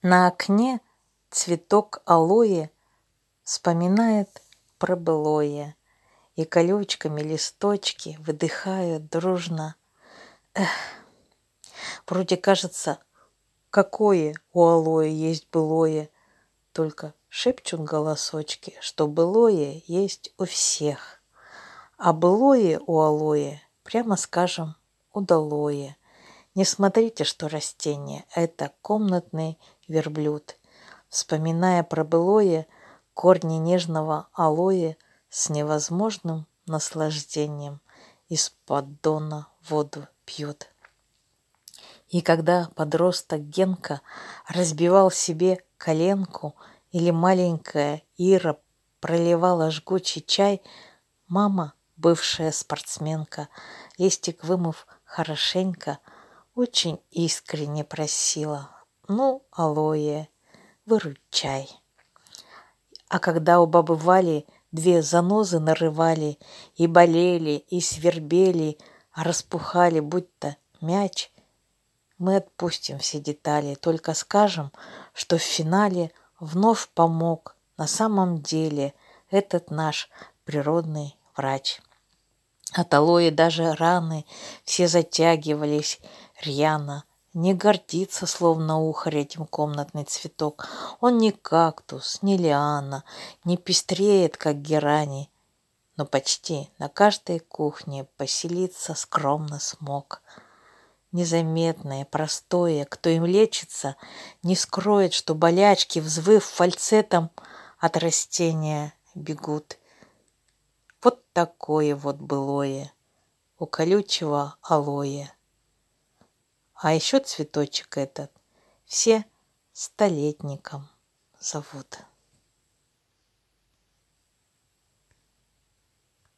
На окне цветок алоэ вспоминает про былое, и колючками листочки выдыхают дружно. Эх, вроде кажется, какое у алоэ есть былое, только шепчут голосочки, что былое есть у всех. А былое у алоэ, прямо скажем, удалое. Не смотрите, что растение – это комнатный верблюд. Вспоминая про былое, корни нежного алоэ с невозможным наслаждением из поддона воду пьют. И когда подросток Генка разбивал себе коленку или маленькая Ира проливала жгучий чай, мама, бывшая спортсменка, листик вымыв хорошенько, очень искренне просила: «Ну, алоэ, выручай». А когда у бабы Вали две занозы нарывали, и болели, и свербели, а распухали, будто мяч, мы отпустим все детали, только скажем, что в финале вновь помог на самом деле этот наш природный врач. От алоэ даже раны все затягивались рьяно. Не гордится, словно ухарь, этим комнатный цветок. Он не кактус, не лиана, не пестреет, как герани, но почти на каждой кухне поселиться скромно смог. Незаметное, простое, кто им лечится, не скроет, что болячки, взвыв фальцетом, от растения бегут. Вот такое вот былое у колючего алоэ. А еще цветочек этот все столетником зовут.